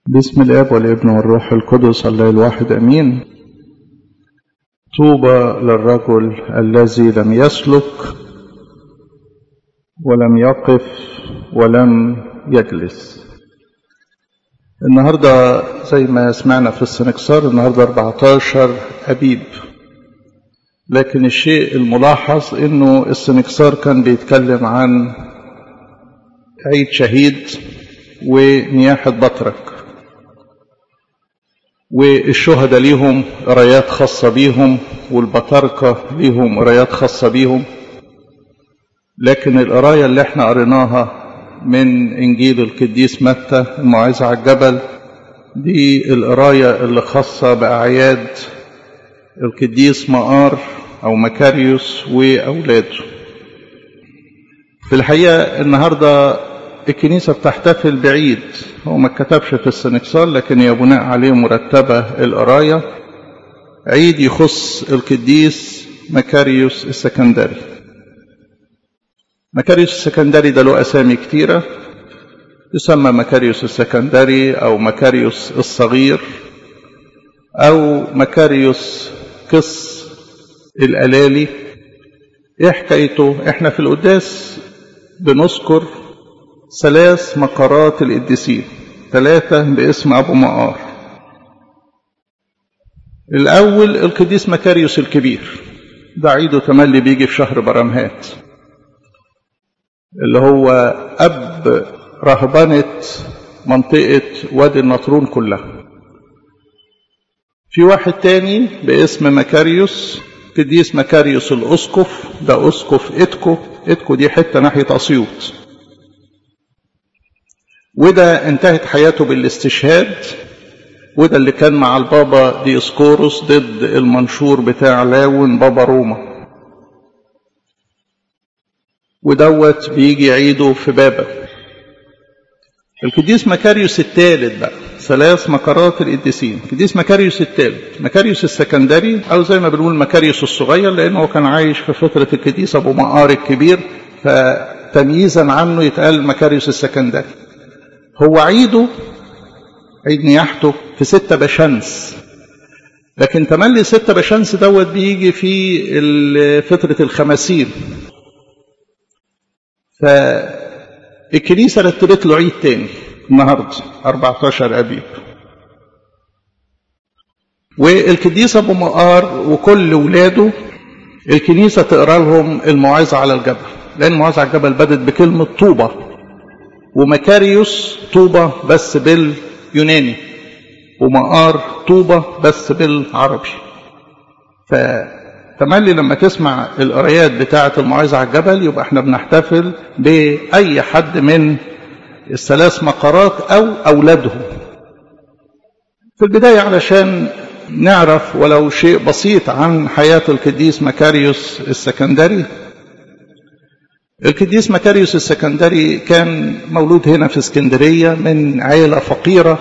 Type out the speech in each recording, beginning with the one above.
بسم الاب والابن والروح القدس الله الواحد امين. طوبى للرجل الذي لم يسلك ولم يقف ولم يجلس. النهارده زي ما سمعنا في السنكسار النهارده 14 ابيب، لكن الشيء الملاحظ انه السنكسار كان بيتكلم عن عيد شهيد ونياحة بطرك، والشهداء ليهم قرايات خاصة بيهم والبطاركة ليهم قرايات خاصة بيهم. لكن القراية اللي احنا قريناها من إنجيل القديس متى الموعظة على الجبل دي القراية اللي خاصة بأعياد القديس مقار أو مكاريوس وأولاده. في الحقيقة النهاردة الكنيسة بتحتفل بعيد هو ما كتبش في السنكسار، لكن هي بناء عليه مرتبة القراية، عيد يخص القديس مكاريوس السكندري. مكاريوس السكندري ده له أسامي كتيرة، يسمى مكاريوس السكندري أو مكاريوس الصغير أو مكاريوس قس الألالي. إيه حكايته؟ إحنا في القداس بنذكر 3 مقارات القديسين، 3 باسم أبو مقار. الأول القديس مكاريوس الكبير، ده عيده تملي بيجي في شهر برمهات، اللي هو أب رهبنة منطقة وادي النطرون كلها. في واحد تاني باسم مكاريوس، قديس مكاريوس الأسقف، ده أسقف إتكو دي حتة ناحية أسيوط، وده انتهت حياته بالاستشهاد، وده اللي كان مع البابا ديسقورس ضد المنشور بتاع لاون بابا روما، ودوت بيجي عيده في بابا. القديس مكاريوس الثالث بقى 3 مقارات القديسين. القديس مكاريوس الثالث مكاريوس السكندري، او زي ما بنقول مكاريوس الصغير، لانه كان عايش في فترة القديس ابو مقار الكبير، فتمييزا عنه يتقال مكاريوس السكندري. هو عيد نياحته في 6 بشمس، لكن تملي 6 بشمس دوت بيجي في فترة الخمسين، فالكنيسة رتبت له عيد تاني النهاردة 14 أبيب. والقديس أبو مقار وكل ولاده الكنيسة تقرأ لهم الموعظة على الجبل، لأن الموعظة على الجبل بدت بكلمة طوبى، ومكاريوس طوبى بس باليوناني، ومقار طوبى بس بالعربي. فتملي لما تسمع القرايات بتاعة الموعظة على الجبل يبقى احنا بنحتفل بأي حد من ال3 مقارات أو أولادهم. في البداية علشان نعرف ولو شيء بسيط عن حياة القديس مكاريوس السكندري. القديس مكاريوس السكندري كان مولود هنا في اسكندرية من عائلة فقيرة،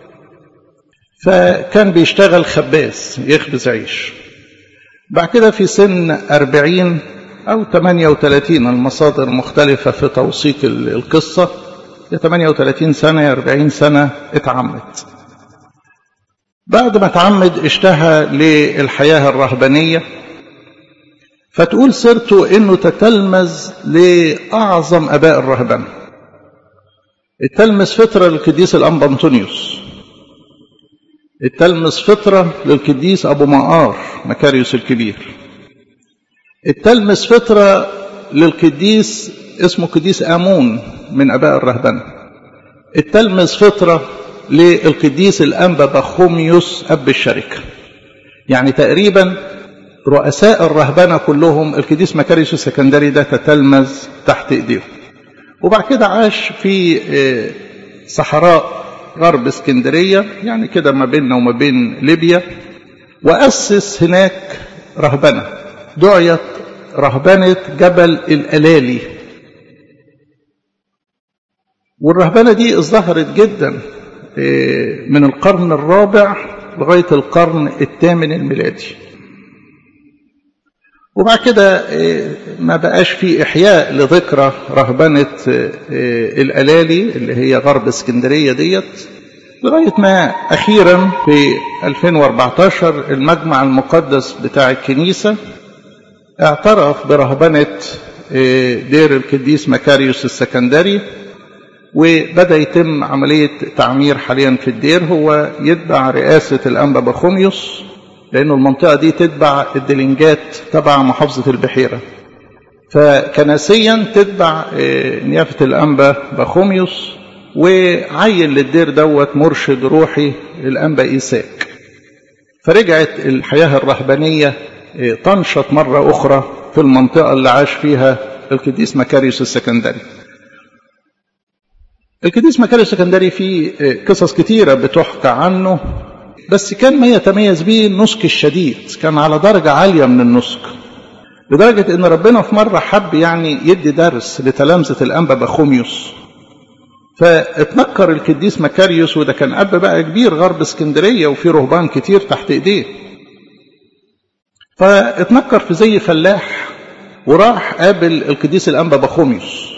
فكان بيشتغل خباز يخبز عيش. بعد كده في سن 40 أو 38، المصادر مختلفة في توثيق القصة، يا 38 سنة يا 40 سنة اتعمد. بعد ما اتعمد اشتهى للحياة الرهبانية، فتقول سيرته انه تتلمذ لاعظم اباء الرهبنه. التلمذ فتره للقديس الانبا انطونيوس، التلمذ فتره للقديس ابو مقار مكاريوس الكبير، التلمذ فتره للقديس اسمه قديس امون من اباء الرهبنه، التلمذ فتره للقديس الانبا بخوميوس اب الشركه. يعني تقريبا رؤساء الرهبنة كلهم القديس مكاريوس السكندري ده تتلمذ تحت ايديهم. وبعد كده عاش في صحراء غرب اسكندرية، يعني كده ما بيننا وما بين ليبيا، وأسس هناك رهبنة دعيت رهبنة جبل الألالي. والرهبنة دي ازدهرت جدا من القرن الرابع لغاية القرن الثامن الميلادي. وبعد كده ما بقاش في إحياء لذكرى رهبنة الألالي اللي هي غرب اسكندرية ديت، لغاية ما أخيرا في 2014 المجمع المقدس بتاع الكنيسة اعترف برهبنة دير القديس مكاريوس السكندري، وبدأ يتم عملية تعمير حاليا في الدير. هو يتبع رئاسة الأنبا بخوميوس، لأنه المنطقة دي تتبع الدلنجات تبع محافظة البحيرة، فكنسيا تتبع نيافة الأنبا بخوميوس، وعين للدير دوت مرشد روحي الأنبا إيساك. فرجعت الحياة الرهبانية تنشط مرة أخرى في المنطقة اللي عاش فيها القديس مكاريوس السكندري. القديس مكاريوس السكندري فيه قصص كتيرة بتحكى عنه، بس كان ما يتميز به النسك الشديد، كان على درجة عالية من النسك، لدرجة ان ربنا في مرة حب يعني يدي درس لتلامذة الأنبا بخوميوس، فاتنكر القديس مكاريوس، وده كان أب بقى كبير غرب اسكندرية وفي رهبان كتير تحت ايديه، فاتنكر في زي فلاح وراح قابل القديس الأنبا بخوميوس.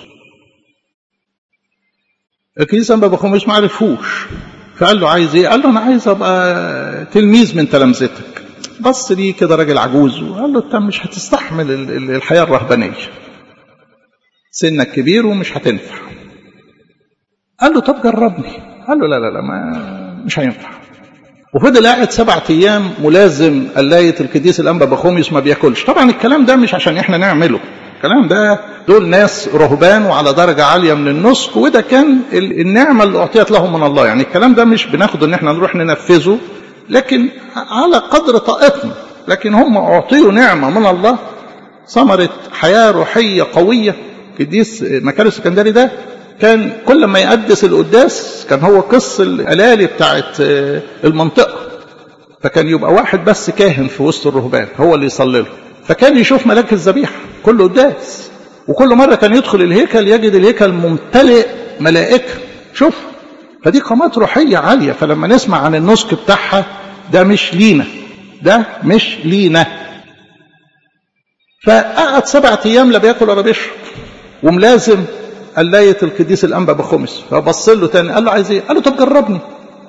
القديس الأنبا بخوميوس ما عرفوش، فقال له عايز ايه؟ قال له انا عايز ابقى تلميذ من تلامذتك. بص ليه كده راجل عجوز وقال له انت مش هتستحمل الحياة الرهبانية، سنك كبير ومش هتنفع. قال له طب جربني. قال له لا لا لا مش هينفع. وفضل قاعد 7 أيام ملازم قلاية القديس الأنبا بخوميوس ما بياكلش. طبعا الكلام ده مش عشان احنا نعمله، الكلام ده دول ناس رهبان وعلى درجة عالية من النسك، وده كان النعمة اللي أعطيت لهم من الله. يعني الكلام ده مش بناخده ان احنا نروح ننفذه، لكن على قدر طاقتنا، لكن هم أعطيوا نعمة من الله، ثمرة حياة روحية قوية. القديس مكاريوس السكندري ده كان كل ما يقدس القداس كان هو قس الألالي بتاعت المنطقة، فكان يبقى واحد بس كاهن في وسط الرهبان هو اللي يصلي له، فكان يشوف ملاك الذبيحة كل قداس، وكل مرة كان يدخل الهيكل يجد الهيكل ممتلئ ملائكة. شوف، فدي قامات روحية عالية. فلما نسمع عن النسك بتاعها ده مش لينا، ده مش لينا. فقعد 7 أيام لا بياكل ولا بيشرب، وملازم قلاية القديس الأنبا بخوميوس. فبص له تاني قال له عايز ايه؟ قال له طب جربني،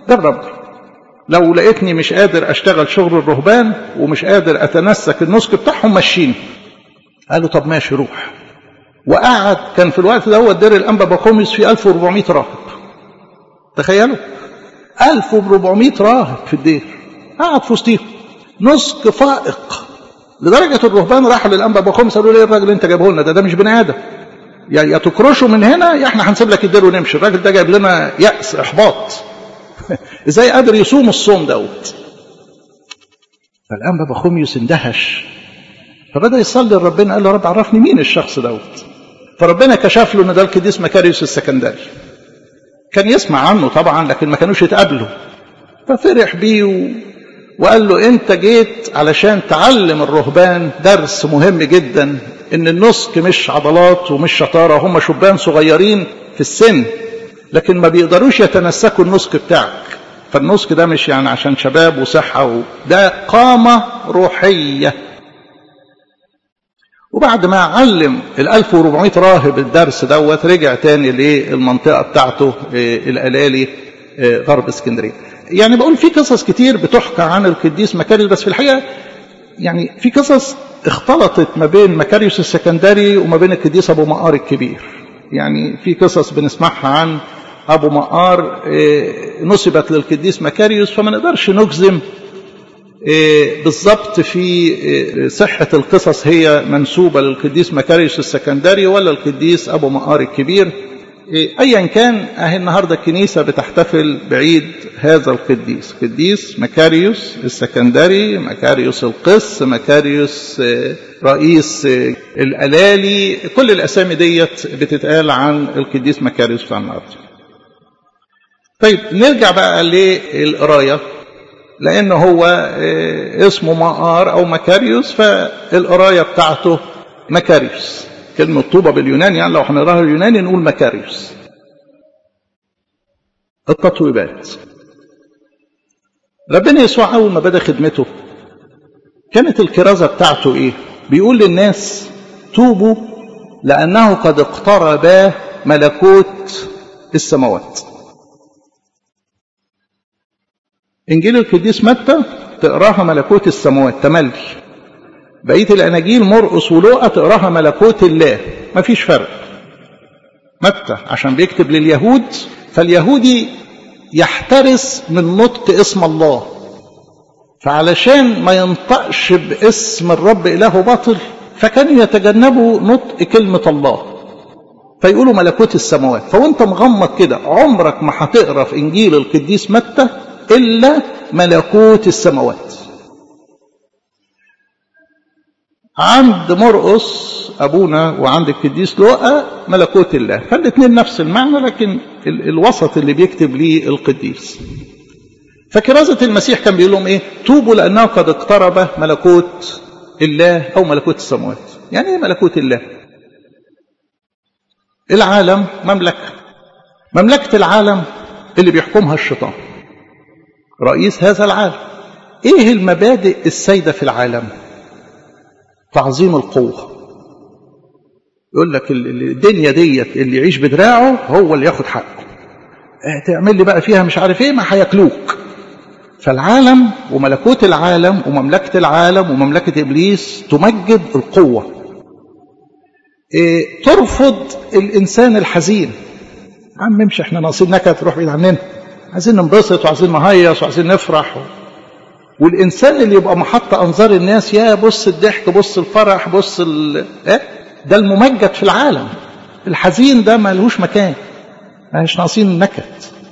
لو لقيتني مش قادر اشتغل شغل الرهبان ومش قادر اتنسك النسك بتاعهم مشيني. قال له طب ماشي روح. وقعد، كان في الوقت ده هو دير الأنبا بخوميوس فيه 1400 راهب. تخيلوا 1400 راهب في الدير، قعد في وسطيهم نسك فائق، لدرجة الرهبان راحوا للأنبا بخوميوس قالوا له ايه الراجل اللي انت جايبه لنا ده مش بني آدم، يا تكرشه من هنا يا احنا هنسيب لك الدير ونمشي، الراجل ده جايب لنا يأس احباط. ازاي قادر يصوم الصوم دوت؟ فالأنبا بخوميوس اندهش، فبدأ يصلي لربنا، قال له رب عرفني مين الشخص دوت. فربنا كشف له ان ده القديس مكاريوس السكندري. كان يسمع عنه طبعا لكن ما كانوش يتقابلوا، ففرح بيه وقال له انت جيت علشان تعلم الرهبان درس مهم جدا، ان النسك مش عضلات ومش شطارة، هم شبان صغيرين في السن لكن ما بيقدروش يتنسكوا النسك بتاعك. فالنسك ده مش يعني عشان شباب وصحة، ده قامة روحية. وبعد ما علم 1400 راهب الدرس دوت رجع تاني للمنطقة بتاعته الألالي غرب اسكندرية. يعني بقول في قصص كتير بتحكى عن القديس مكاريوس، بس في الحقيقة يعني في قصص اختلطت ما بين مكاريوس السكندري وما بين القديس أبو مقار الكبير. يعني في قصص بنسمعها عن أبو مقار نسبت للقديس مكاريوس، فما نقدرش نجزم بالضبط في صحة القصص هي منسوبة للقديس مكاريوس السكندري ولا القديس أبو مقار الكبير. أيا كان، النهاردة الكنيسة بتحتفل بعيد هذا القديس، قديس مكاريوس السكندري، مكاريوس القس، مكاريوس رئيس الألالي، كل الأسامي ديت بتتقال عن القديس مكاريوس بتاع النهاردة. طيب نرجع بقى للقراية، لأنه هو اسمه مقار أو مكاريوس، فالقراية بتاعته مكاريوس. كلمة طوبة باليوناني، يعني لو هنقراها اليوناني نقول مكاريوس. التطويبات، ربنا يسوع أول ما بدأ خدمته كانت الكرازة بتاعته إيه؟ بيقول للناس توبوا لأنه قد اقترب ملكوت السماوات. إنجيل القديس متى تقراها ملكوت السماوات تملي، بقية الأناجيل مرقس ولوقا تقراها ملكوت الله، ما فيش فرق. متى عشان بيكتب لليهود، فاليهودي يحترس من نطق اسم الله، فعلشان ما ينطقش باسم الرب إله باطل فكانوا يتجنبوا نطق كلمة الله، فيقولوا ملكوت السماوات. فوانت مغمض كده عمرك ما هتقرا في إنجيل القديس متى إلا ملكوت السماوات. عند مرقس أبونا وعند القديس لوقا ملكوت الله، فالاثنين نفس المعنى، لكن الوسط اللي بيكتب ليه القديس. فكرازة المسيح كان بيقول لهم ايه؟ توبوا لأنه قد اقترب ملكوت الله أو ملكوت السماوات. يعني ايه ملكوت الله؟ العالم مملكة العالم اللي بيحكمها الشيطان، رئيس هذا العالم. ايه المبادئ السيدة في العالم؟ تعظيم القوة. يقول لك الدنيا ديت اللي يعيش بدراعه هو اللي ياخد حقه، تعمل لي بقى فيها مش عارف ايه، ما هياكلوك. فالعالم وملكوت العالم ومملكة العالم ومملكة إبليس تمجد القوة. ترفض الإنسان الحزين. عم امشي، احنا ناقصين نكد، تروح بعيد عننا، عايزين ننبسط وعايزين نهيص وعايزين نفرح. والإنسان اللي يبقى محط أنظار الناس، يا بص الضحك، بص الفرح، بص ده الممجد في العالم. الحزين ده ما لهوش مكان، مش ناقصين نكد.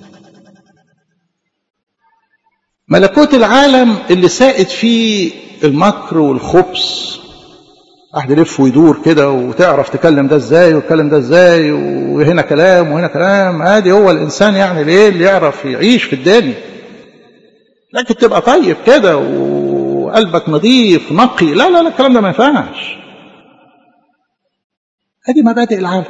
ملكوت العالم اللي سائد فيه المكر والخبث، واحد يلف ويدور كده وتعرف تكلم ده ازاي وتكلم ده ازاي، وهنا كلام وهنا كلام. ادي هو الانسان يعني ليه اللي يعرف يعيش في الدنيا. لكن تبقى طيب كده وقلبك نظيف نقي، لا لا لا، الكلام ده ما ينفعش. ادي مبادئ العالم.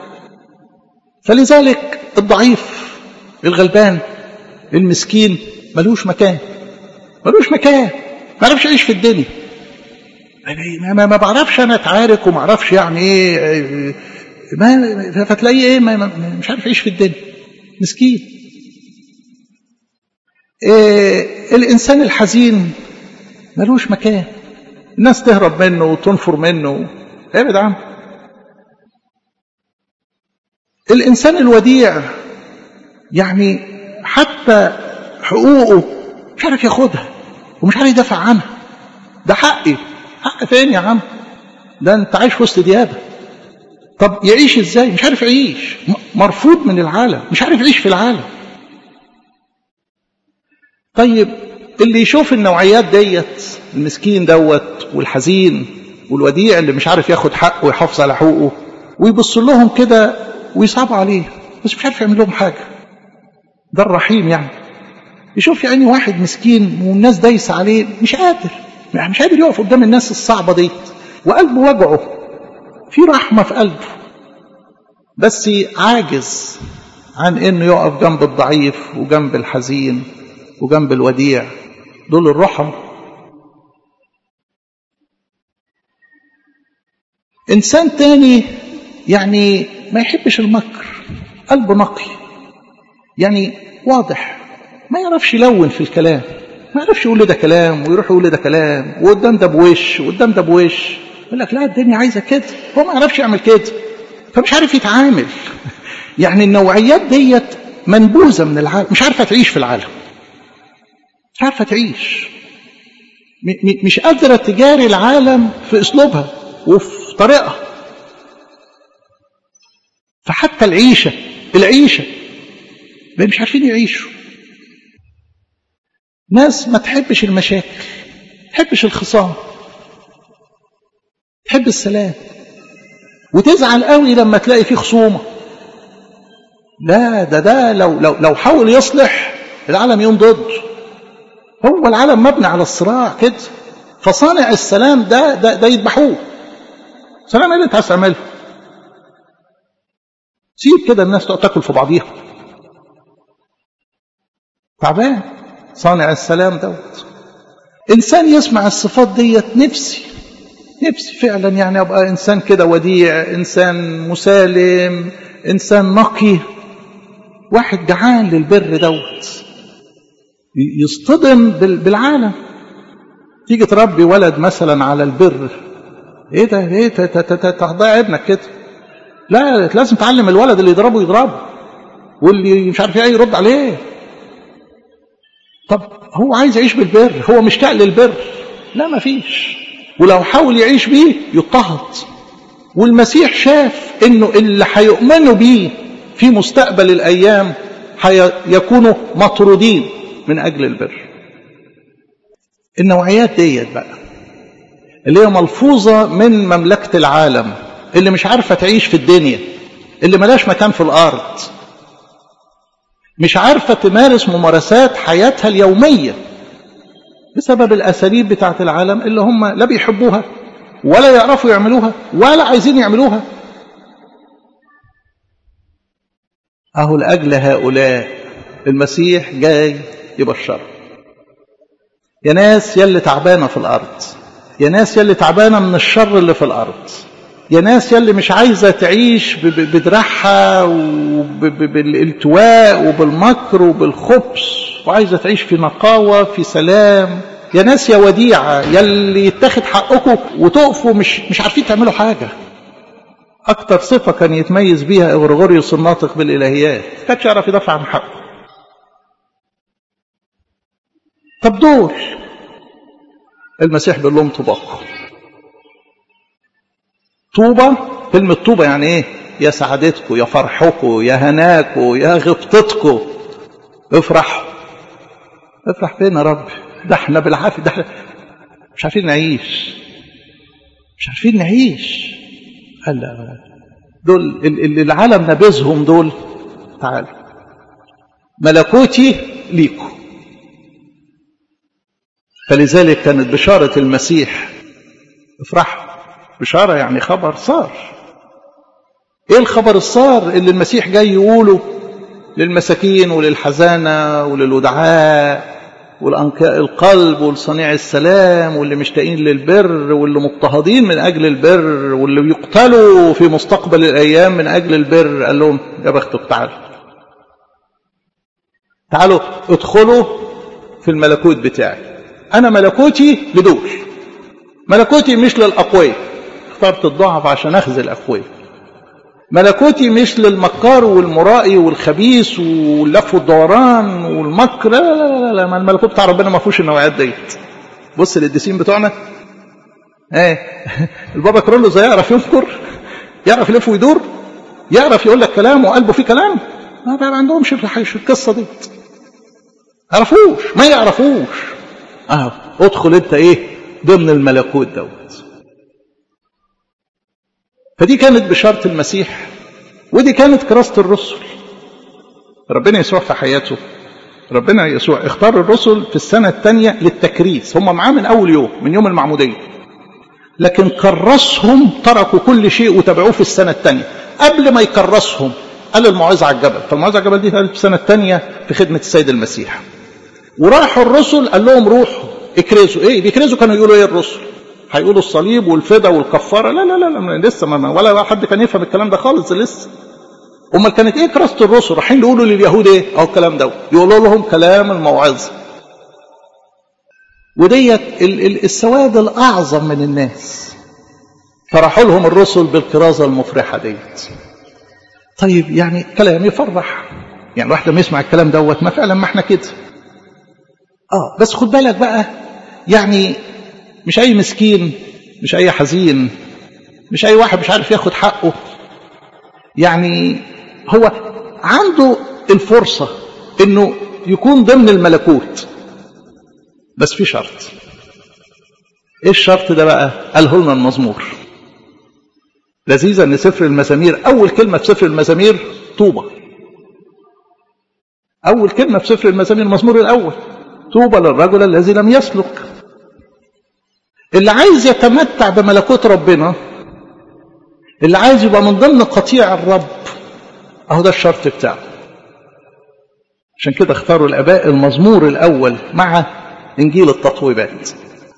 فلذلك الضعيف الغلبان المسكين ملوش مكان، ما يعرفش يعيش في الدنيا. ما بعرفش انا اتعارك وما اعرفش يعني ايه، فتلاقيه ايه، مش عارف يعيش في الدنيا، مسكين. الانسان الحزين ملوش مكان، الناس تهرب منه وتنفر منه، ابعد عنه. الانسان الوديع يعني حتى حقوقه مش عارف ياخدها ومش عارف يدافع عنها. ده حقي، حق فين يا عم؟ ده انت عايش في وسط ديابه. طب يعيش ازاي؟ مش عارف يعيش، مرفوض من العالم، مش عارف يعيش في العالم. طيب اللي يشوف النوعيات ديت، المسكين دوت والحزين والوديع اللي مش عارف ياخد حقه ويحافظ على حقوقه، ويبص لهم كده ويصعب عليه، بس مش عارف يعمل لهم حاجه. ده الرحيم يعني. يشوف يعني واحد مسكين والناس دايسه عليه، مش قادر يقف قدام الناس الصعبه دي، وقلبه وجعه، في رحمه في قلبه، بس عاجز عن انه يقف جنب الضعيف وجنب الحزين وجنب الوديع. دول الرحم. انسان تاني يعني ما يحبش المكر، قلبه نقي، يعني واضح، ما يعرفش يلون في الكلام، ما يعرفش يقول ده كلام ويروح يقول ده كلام، وقدام ده بوش وقدام ده بوش. يقول لك لا الدنيا عايزه كده، هو ما يعرفش يعمل كده، فمش عارف يتعامل. يعني النوعيات ديت منبوذه من العالم، مش عارفه تعيش في العالم، مش عارفه تعيش، مش قادره تجاري العالم في اسلوبها وفي طريقها. فحتى العيشه مش عارفين يعيشوا. ناس ما تحبش المشاكل، تحبش الخصام، تحب السلام، وتزعل قوي لما تلاقي فيه خصومه. لا ده لو حاول يصلح العالم يوم ضده. هو العالم مبني على الصراع كده. فصانع السلام ده يذبحوه. سلام ايه اللي انت عايز تعمله؟ سيب كده الناس تاكل في بعضيها. تعبان صانع السلام دوت. انسان يسمع الصفات ديت، نفسي فعلا يعني ابقى انسان كده وديع، انسان مسالم، انسان نقي، واحد جعان للبر دوت. يصطدم بالعالم. تيجي تربي ولد مثلا على البر، ايه ده؟ ايه تضيع ابنك كده؟ لا، لازم تعلم الولد اللي يضربه واللي مش عارف ايه يرد عليه. طب هو عايز يعيش بالبر، هو مشتاق للبر، لا مفيش. ولو حاول يعيش بيه يضطهد. والمسيح شاف انه اللي هيؤمنوا بيه في مستقبل الايام هيكونوا مطرودين من اجل البر. النوعيات ديت بقى اللي هي ملفوظة من مملكة العالم، اللي مش عارفة تعيش في الدنيا، اللي ملاش مكان في الارض، مش عارفة تمارس ممارسات حياتها اليومية بسبب الأساليب بتاعة العالم اللي هم لا بيحبوها ولا يعرفوا يعملوها ولا عايزين يعملوها. أهو لأجل هؤلاء المسيح جاي يبشر. يا ناس يلي تعبانة في الأرض، يا ناس يلي تعبانة من الشر اللي في الأرض، يا ناس يلي مش عايزة تعيش بدرعها وبالالتواء وبالمكر وبالخبث، وعايزة تعيش في نقاوة في سلام. يا ناس يا وديعة يلي يتاخد حقكم وتقفوا مش عارفين تعملوا حاجة. أكتر صفة كان يتميز بيها غرغوريوس الناطق بالإلهيات، كانش يعرف يدافع عن حقه. طب دول المسيح بيقول لهم طوباكم. طوبة، كلمة طوبة يعني ايه؟ يا سعادتكم، يا فرحكم، يا هناكم، يا غبطتكم. افرحوا. افرح فين يا رب؟ ده احنا بالعافية، ده احنا مش عارفين نعيش، مش عارفين نعيش. قال لا، دول اللي العالم نبذهم دول، تعالوا ملكوتي ليكم. فلذلك كانت بشارة المسيح افرحوا. بشارة يعني خبر صار. ايه الخبر الصار اللي المسيح جاي يقوله للمساكين وللحزانة وللودعاء والأنقياء القلب والصنيع السلام واللي مشتاقين للبر واللي مضطهدين من أجل البر واللي يقتلوا في مستقبل الأيام من أجل البر؟ قال لهم يا بختك، تعالوا ادخلوا في الملكوت بتاعي. أنا ملكوتي لدول، ملكوتي مش للأقوياء، اخترت الضعف عشان أخذ الأقوياء. ملكوتي مش للمكار والمرائي والخبيث واللف والدوران والمكر، لا لا لا لا، ما الملكوت بتاع ربنا ما فيهوش النوعيات ديت. بص للقديسين بتوعنا، البابا كرولوس يعرف ينكر، يعرف يلف ويدور، يعرف يقول لك كلام وقلبه فيه كلام. ما عندهمش في القصه ديت، ما يعرفوش. ادخل انت ضمن الملكوت دوت. فدي كانت بشارة المسيح، ودي كانت كراسة الرسل. ربنا يسوع في حياته، ربنا يسوع اختار الرسل في السنة الثانية للتكريس. هم معاه من أول يوم، من يوم المعمودية، لكن كرسهم، تركوا كل شيء وتبعوه في السنة الثانية. قبل ما يكرسهم قال الموعظة على الجبل. فالموعظة على الجبل دي في السنة الثانية في خدمة السيد المسيح. وراحوا الرسل قال لهم روحوا اكرزوا. بيكرزوا كانوا يقولوا الرسل هيقولوا الصليب والفدا والكفارة. لا لا لا، لسه ولا حد كان يفهم الكلام ده خالص لسه. امال كانت كراسة الرسل؟ رايحين يقولوا لليهود او الكلام ده، يقولوا لهم كلام الموعظة. وديت السواد الاعظم من الناس، فرحوا لهم الرسل بالكرازة المفرحة ديت. طيب يعني كلام يفرح، يعني واحد لما يسمع الكلام دوت ما فعلا ما احنا كده. بس خد بالك بقى، يعني مش أي مسكين، مش أي حزين، مش أي واحد مش عارف ياخد حقه. يعني هو عنده الفرصة إنه يكون ضمن الملكوت، بس في شرط. إيه الشرط ده بقى؟ قاله لنا المزمور. لذيذة إن سفر المزامير أول كلمة في سفر المزامير طوبى. أول كلمة في سفر المزامير المزمور الأول، طوبى للرجل الذي لم يسلك. اللي عايز يتمتع بملكوت ربنا، اللي عايز يبقى من ضمن قطيع الرب، اهو ده الشرط بتاعه. عشان كده اختاروا الاباء المزمور الاول مع انجيل التطويبات.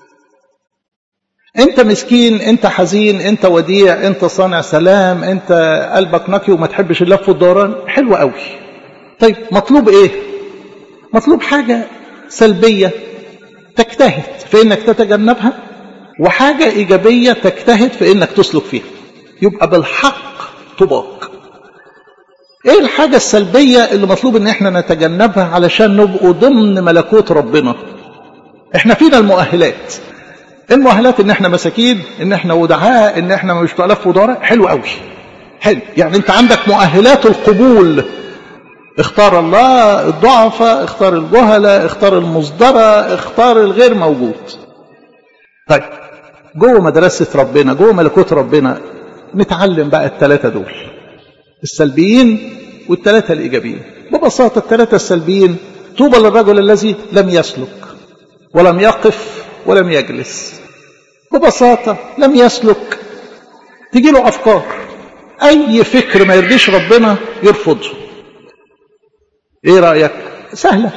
انت مسكين، انت حزين، انت وديع، انت صانع سلام، انت قلبك نقي وما تحبش اللف والدوران، حلو قوي. طيب مطلوب ايه؟ مطلوب حاجة سلبية تجتهد في انك تتجنبها، وحاجة ايجابية تجتهد في انك تسلك فيها، يبقى بالحق طباق. ايه الحاجة السلبية اللي مطلوب ان احنا نتجنبها علشان نبقوا ضمن ملكوت ربنا؟ احنا فينا المؤهلات. المؤهلات ان احنا مساكين، ان احنا ودعاء، ان احنا مش تؤلف ودراء، حلو قوي، حلو. يعني انت عندك مؤهلات القبول. اختار الله الضعفاء، اختار الجهلة، اختار المصدرة، اختار الغير موجود. طيب جوه مدرسة ربنا، جوه ملكوت ربنا، نتعلم بقى الثلاثة دول، السلبيين والثلاثة الإيجابيين. ببساطة الثلاثة السلبيين: طوبى للرجل الذي لم يسلك ولم يقف ولم يجلس. ببساطة لم يسلك، تجي له أفكار، أي فكر ما يرضيش ربنا يرفضه. إيه رأيك؟ سهلة.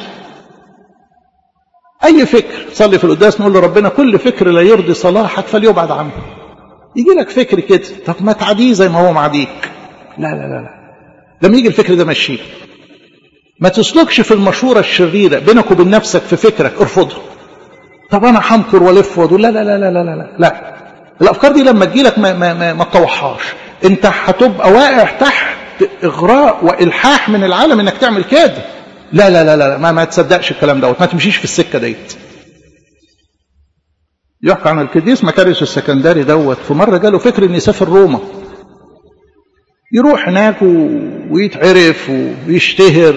أي فكر، صلي في القداس نقول لربنا: كل فكر لا يرضي صلاحك فليبعد عنه. يجي لك فكر كده، طب ما تعديه زي ما هو معديك. لا لا لا لا، لما يجي الفكر ده مشيه. ما تسلكش في المشورة الشريرة بينك وبين نفسك في فكرك، ارفضه. طب أنا حمكر ولف وادور، لا لا لا لا لا لا لا. الأفكار دي لما تجيلك ما تطوحهاش. أنت هتبقى واقع تحت إغراء وإلحاح من العالم إنك تعمل كده. لا لا لا لا، ما تصدقش الكلام دوت، ما تمشيش في السكة ديت. يحكى عن القديس مكاريوس السكندري دوت، في مرة جاله فكر إن يسافر روما، يروح هناك ويتعرف ويشتهر.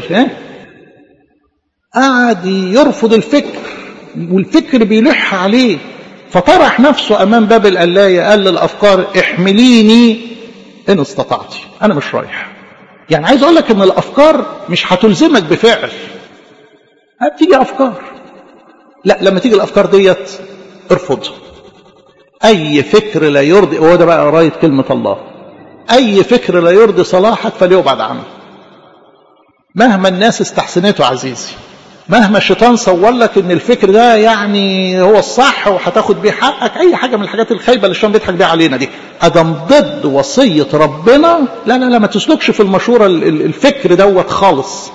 قعد يرفض الفكر، والفكر بيلح عليه، فطرح نفسه أمام باب القلاية، قال للأفكار: احمليني إن استطعتي، أنا مش رايح. يعني عايز أقول لك إن الأفكار مش هتلزمك بفعل، بتيجي أفكار، لا، لما تيجي الأفكار ديت ارفضها. أي فكر لا يرضي، وهو ده بقى قراية كلمة الله، أي فكر لا يرضي صلاحك فليبعد عنه. مهما الناس استحسنته عزيزي، مهما الشيطان صور لك ان الفكر ده يعني هو الصح وهتاخد بيه حقك، اي حاجه من الحاجات الخايبه اللي الشيطان بيضحك بيها علينا دي، ادم ضد وصيه ربنا، لا لا لا، ما تسلكش في المشوره الفكر دوت خالص.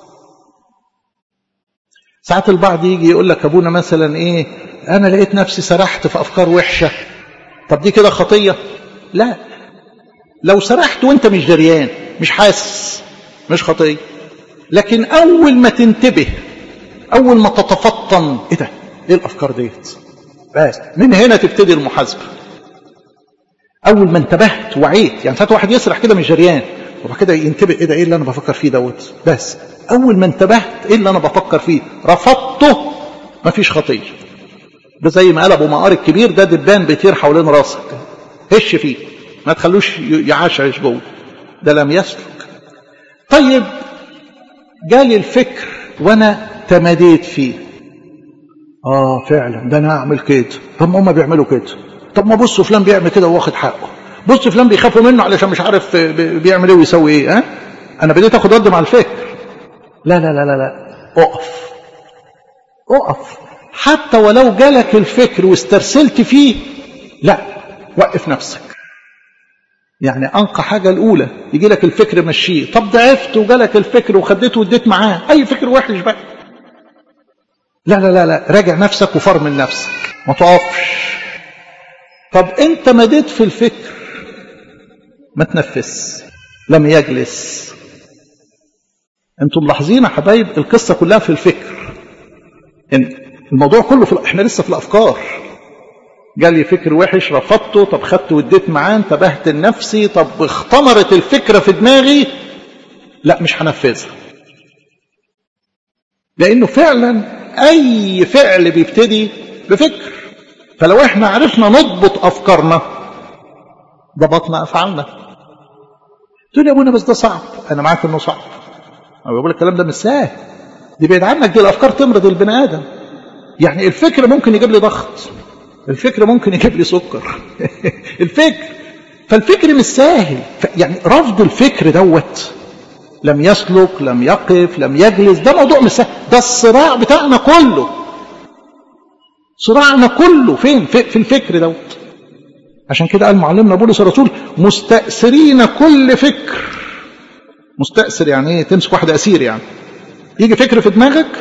ساعات البعض يجي يقول لك: ابونا مثلا ايه، انا لقيت نفسي سرحت في افكار وحشه. طب دي كده خطيه؟ لا، لو سرحت وانت مش دريان مش حاسس مش خطيه، لكن اول ما تنتبه، اول ما تتفطن، ايه ده، ايه الافكار ديت، بس من هنا تبتدي المحاسبه. اول ما انتبهت وعيت، يعني ساعات واحد يسرح كده مش جريان، وبعد كده ينتبه: ايه ده، ايه اللي انا بفكر فيه دوت، بس اول ما انتبهت ايه اللي انا بفكر فيه، رفضته، مفيش خطيه. ده زي ما قال ابو مقار الكبير: ده دبان بيطير حوالين راسك، هش فيه، ما تخلوش يعشعش جوه، ده لم يسلك. طيب جالي الفكر وانا تمديت فيه، فعلا ده انا اعمل كده، طب ما هم بيعملوا كده، طب ما بصوا فلان بيعمل كده واخد حقه، بصوا فلان بيخافوا منه علشان مش عارف بيعمل ايه ويسوي ايه. انا بديت اخد رد مع الفكر. لا لا لا لا لا، اقف، حتى ولو جالك الفكر واسترسلت فيه، لا، وقف نفسك. يعني أنقى حاجة الأولى، يجي لك الفكر مشيه، طب ضعفت وجالك الفكر وخدته واديت معاه، أي فكر وحش بقى، لا لا لا لا، راجع نفسك وفرمل نفسك، ما تقفش. طب أنت مديت في الفكر، ما تنفس، لم يجلس. أنتم ملاحظين يا حبايب القصة كلها في الفكر، يعني الموضوع كله احنا لسه في الأفكار. جالي فكر وحش، رفضته، طب خدت واديت معاه، انتبهت لنفسي، طب اختمرت الفكرة في دماغي، لا مش هنفذها. لأنه فعلا أي فعل بيبتدي بفكر، فلو احنا عرفنا نضبط أفكارنا ضبطنا أفعالنا. تقول يا أبونا بس ده صعب، أنا معاك إنه صعب، أنا بقول الكلام ده مش سهل، دي بعيد عنك، دي الأفكار تمرض البني آدم. يعني الفكر ممكن يجيب لي ضغط، الفكر ممكن يجيب لي سكر الفكر، فالفكر مش سهل. يعني رفض الفكر دوت، لم يسلك، لم يقف، لم يجلس، ده موضوع مش سهل، ده الصراع بتاعنا كله، صراعنا كله فين؟ في الفكر دوت. عشان كده قال معلمنا بولس الرسول: مستأثرين كل فكر. مستأثر يعني ايه؟ تمسك واحد أسير، يعني يجي فكر في دماغك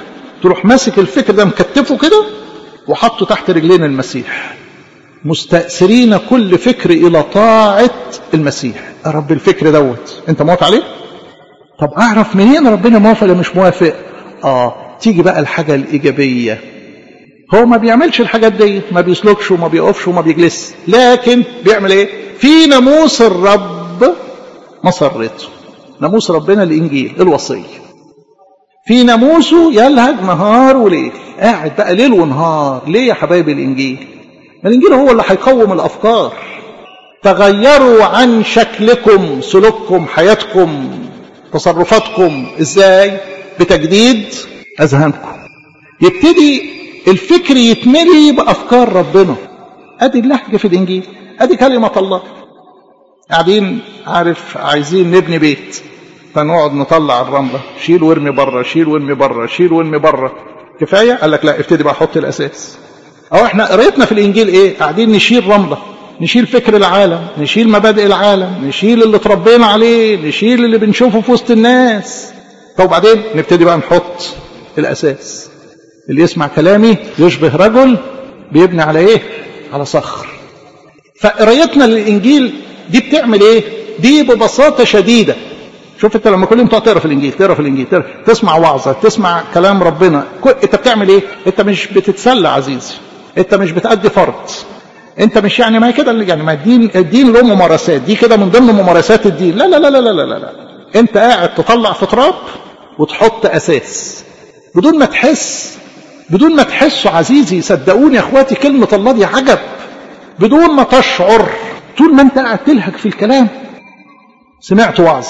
تروح ماسك الفكر ده مكتفه كده وحطه تحت رجلين المسيح، مستأثرين كل فكر إلى طاعة المسيح. يا رب الفكر دوت أنت موافق عليه؟ طب أعرف منين ربنا موافق ولا مش موافق؟ تيجي بقى الحاجة الإيجابية. هو ما بيعملش الحاجات دي، ما بيسلكش وما بيقفش وما بيجلس، لكن بيعمل إيه؟ في ناموس الرب مسرته. ناموس ربنا الإنجيل الوصية، في ناموسه يلهج نهار وليل، قاعد بقى ليل ونهار. ليه يا حبايبي الإنجيل؟ الإنجيل هو اللي هيقوم الأفكار. تغيروا عن شكلكم، سلوككم، حياتكم، تصرفاتكم. إزاي؟ بتجديد أذهانكم. يبتدي الفكر يتملي بأفكار ربنا. أدي اللهجة في الإنجيل، أدي كلمة الله. قاعدين عايزين نبني بيت، فنقعد نطلع الرملة، شيل وارمي بره، شيل وارمي بره، شيل وارمي بره. كفاية؟ قال لك لا، ابتدي بقى حط الأساس. أو احنا قريتنا في الإنجيل إيه؟ قاعدين نشيل رملة، نشيل فكر العالم، نشيل مبادئ العالم، نشيل اللي اتربينا عليه، نشيل اللي بنشوفه في وسط الناس. طب بعدين نبتدي بقى نحط الأساس. اللي يسمع كلامي يشبه رجل بيبني على إيه؟ على صخر. فقرايتنا للإنجيل دي بتعمل إيه؟ دي ببساطة شديدة. شوف انت لما كل يوم تقرا في الانجيل، تقرا في الانجيل، تسمع وعظه، تسمع كلام ربنا، انت بتعمل ايه؟ انت مش بتتسلى عزيزي، انت مش بتأدي فرض، انت مش يعني ما كده يعني ما الدين له ممارسات، دي كده من ضمن ممارسات الدين. لا لا لا لا لا لا لا، انت قاعد تطلع في تراب وتحط اساس بدون ما تحس، بدون ما تحسوا عزيزي. صدقوني يا اخواتي كلمه الله دي عجب، بدون ما تشعر. طول ما انت قاعد تلهج في الكلام. سمعت وعظ،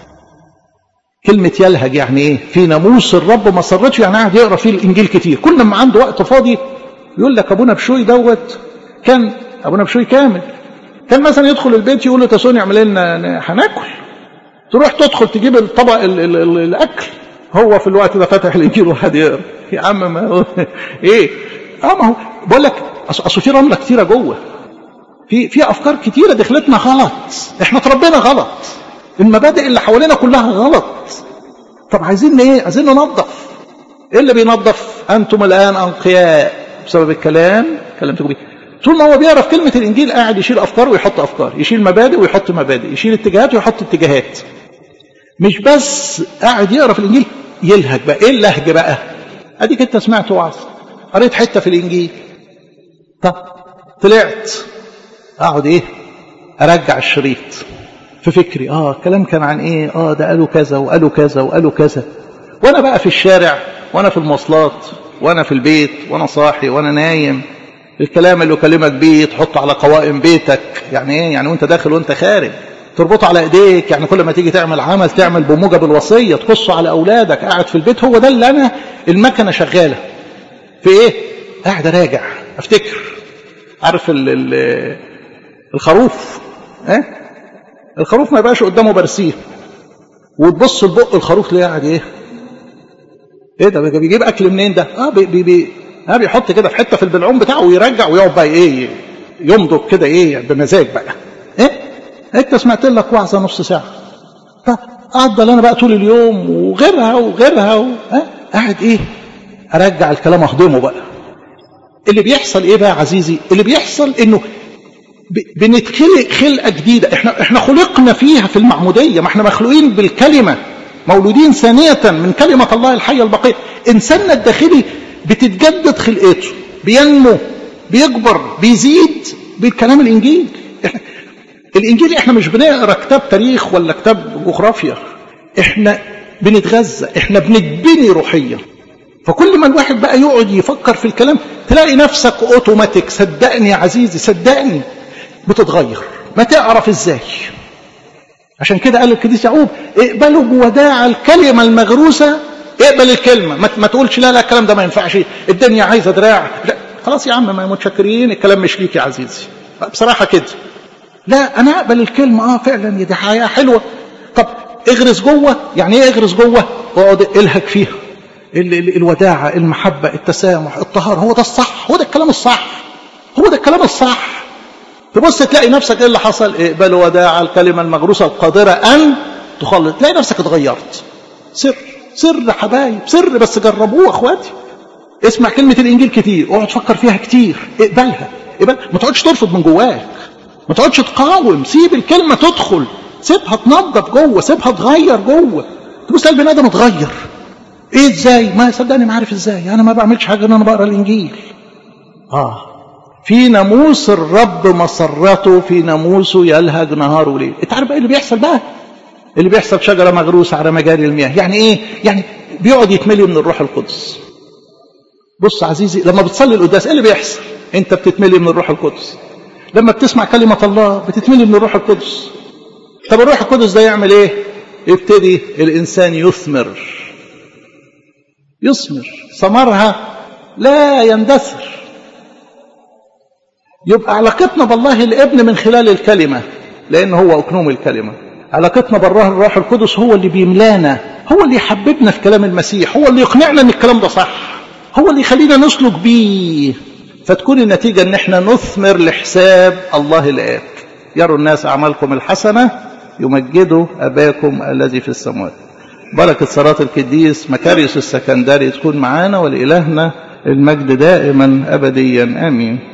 كلمة يلهج يعني ايه؟ في ناموس الرب ما صرتش، يعني قاعد يقرا فيه الانجيل كتير. كل ما عنده وقت فاضي يقول لك ابونا بشوي دوت، كان ابونا بشوي كامل كان مثلا يدخل البيت يقول له تسوني اعمل لنا هناكل، تروح تدخل تجيب الطبق الاكل، هو في الوقت ده فاتح الانجيل وقاعد يقرا. يا عم ما هو ايه؟ ما هو بقول لك اصل في رمله كتيره جوه، في افكار كتيره دخلتنا غلط، احنا اتربينا غلط، المبادئ اللي حوالينا كلها غلط. طب عايزين ايه؟ عايزين ننظف. ايه اللي بينظف؟ انتم الان انقياء بسبب الكلام كلمتكم بيه. طول ما هو بيعرف كلمه الانجيل قاعد يشيل افكار ويحط افكار، يشيل مبادئ ويحط مبادئ، يشيل اتجاهات ويحط اتجاهات. مش بس قاعد يقرا في الانجيل، يلهج بقى. ايه اللهج بقى؟ اديك انت سمعت وعظ، قريت حته في الانجيل، طب طلعت اقعد ايه؟ ارجع الشريط في فكري. الكلام كان عن ايه؟ ده قالوا كذا وقالوا كذا وقالوا كذا. وانا بقى في الشارع، وانا في المواصلات، وانا في البيت، وانا صاحي، وانا نايم، الكلام اللي اكلمك بيه تحطه على قوائم بيتك. يعني ايه؟ يعني وانت داخل وانت خارج، تربطه على ايديك. يعني كل ما تيجي تعمل عمل تعمل بموجب الوصيه، تقصه على اولادك. قاعد في البيت، هو ده اللي انا المكنه شغاله في ايه؟ قاعد اراجع افتكر. عارف الخروف؟ الخروف ما يبقاش قدامه برسيم، وتبص لبق الخروف تلاقيه قاعد ايه ده؟ بيجيب اكل منين ده؟ بيحط كده في حته في البلعوم بتاعه ويرجع ويقعد بقى ايه؟ يمضغ كده ايه بمزاج بقى. انت سمعت لك وعظه نص ساعه، قعد انا بقى طول اليوم وغيرها قاعد ايه؟ ارجع الكلام اهضمه بقى. اللي بيحصل ايه بقى عزيزي؟ اللي بيحصل انه بنتخلق خلقه جديده. احنا خلقنا فيها في المعموديه، ما احنا مخلوقين بالكلمه، مولودين ثانيه من كلمه الله الحيه البقيه. انساننا الداخلي بتتجدد خلقته، بينمو، بيكبر، بيزيد بالكلام الانجيل. الانجيل احنا مش بنقرا كتاب تاريخ ولا كتاب جغرافيا، احنا بنتغذى، احنا بنتبني روحيا. فكل ما الواحد بقى يقعد يفكر في الكلام تلاقي نفسك اوتوماتيك. صدقني يا عزيزي، صدقني بتتغير. ما تعرف ازاي؟ عشان كده قال القديس يعقوب اقبلوا بوداع الكلمه المغروسه. اقبل الكلمه، ما تقولش لا الكلام ده ما ينفعش، الدنيا عايزه دراع. لا خلاص يا عم، ما متشكرين، الكلام مش ليك يا عزيزي بصراحه كده. لا انا اقبل الكلمه، فعلا دي حياه حلوه. طب اغرس جوه. يعني ايه اغرس جوه؟ اقعد الهج فيها. الوداعه، المحبه، التسامح، الطهاره. هو ده الصح، هو ده الكلام الصح، هو ده الكلام الصح. تبص تلاقي نفسك ايه اللي حصل؟ اقبل وداع الكلمه المغروسه القادره ان تخلص. تلاقي نفسك اتغيرت. سر حبايب، سر، بس جربوه اخواتي. اسمع كلمة الإنجيل كتير، اقعد فكر فيها كتير، اقبلها، ما تقعدش ترفض من جواك، ما تقعدش تقاوم، سيب الكلمة تدخل، سيبها تنظف جوه، سيبها تغير جوه. تبص البني آدم اتغير. ايه ازاي؟ ما صدقني ما عارف ازاي، انا ما بعملش حاجة ان انا بقرا الإنجيل. في ناموس الرب مسرته، في ناموسه يلهج نهار وليل. انت عارف ايه اللي بيحصل بقى؟ اللي بيحصل شجرة مغروسة على مجاري المياه. يعني ايه؟ يعني بيقعد يتملي من الروح القدس. بص عزيزي، لما بتصلي القداس ايه اللي بيحصل؟ انت بتتملي من الروح القدس. لما بتسمع كلمة الله بتتملي من الروح القدس. طب الروح القدس ده يعمل ايه؟ يبتدي الانسان يثمر ثمرها لا يندثر. يبقى علاقتنا بالله الابن من خلال الكلمة، لأنه هو أكنوم الكلمة. علاقتنا بالله الروح القدس هو اللي بيملانا، هو اللي يحببنا في كلام المسيح، هو اللي يقنعنا ان الكلام ده صح، هو اللي يخلينا نسلك بيه. فتكون النتيجة ان احنا نثمر لحساب الله الآب. يروا الناس أعمالكم الحسنة يمجدوا أباكم الذي في السماوات. بركة صلاة القديس مكاريوس السكندري تكون معانا، ولإلهنا المجد دائما أبديا آمين.